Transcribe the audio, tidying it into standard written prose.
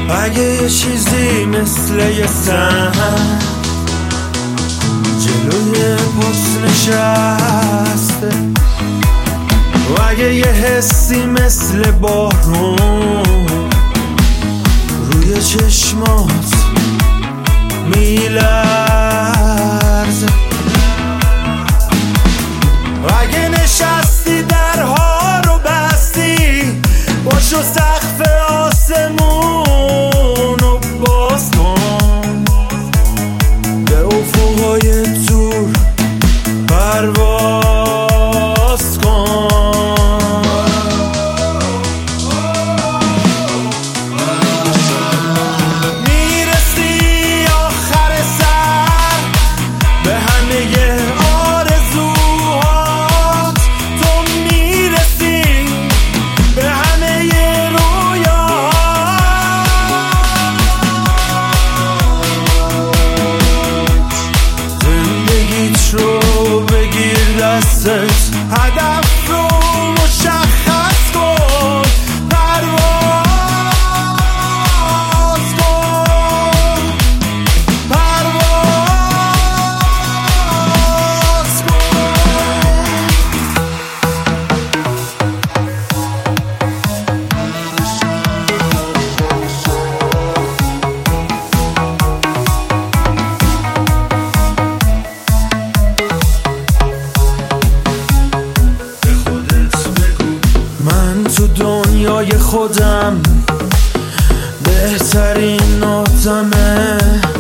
اگه یه چیزی مثل یه سنگ جلوی پست نشسته و اگه یه حسی مثل بارون روی چشمات میلرزه و اگه نشستی درها رو بستی باشو سقف آسمون رو باز کن به افقهای دور پرواز کن میرسی آخر سر به همه آرزوهات تو میرسی به همه رویاهات زندگیت رو بگیر دستت هدف رو مشخص کن پرواز کن پرواز من تو دنیای خودم بهترین آدمه